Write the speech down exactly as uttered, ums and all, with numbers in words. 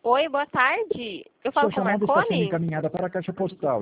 Oi, boa tarde. Eu falo Sua com o chamada está sendo Marconi? encaminhada para a caixa postal.